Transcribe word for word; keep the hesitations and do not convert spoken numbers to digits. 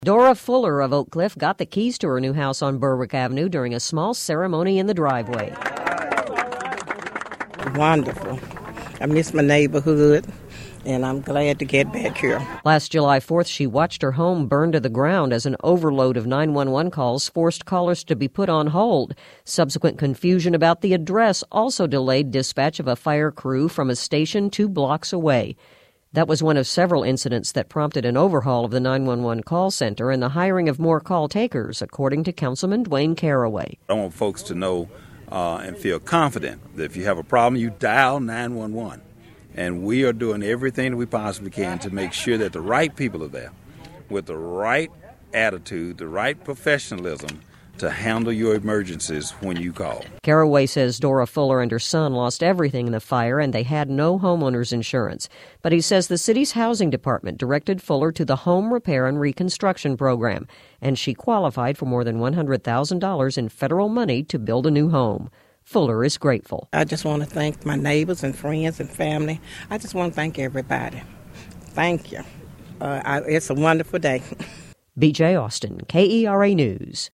Dora Fuller of Oak Cliff got the keys to her new house on Berwick Avenue during a small ceremony in the driveway. Wonderful. I miss my neighborhood, and I'm glad to get back here. Last July fourth, she watched her home burn to the ground as an overload of nine one one calls forced callers to be put on hold. Subsequent confusion about the address also delayed dispatch of a fire crew from a station two blocks away. That was one of several incidents that prompted an overhaul of the nine one one call center and the hiring of more call takers, according to Councilman Dwayne Caraway. I want folks to know uh, and feel confident that if you have a problem, you dial nine one one. And we are doing everything that we possibly can to make sure that the right people are there with the right attitude, the right professionalism to handle your emergencies when you call. Caraway says Dora Fuller and her son lost everything in the fire and they had no homeowner's insurance. But he says the city's housing department directed Fuller to the Home Repair and Reconstruction Program, and she qualified for more than one hundred thousand dollars in federal money to build a new home. Fuller is grateful. I just want to thank my neighbors and friends and family. I just want to thank everybody. Thank you. Uh, I, it's a wonderful day. B J Austin, K E R A News.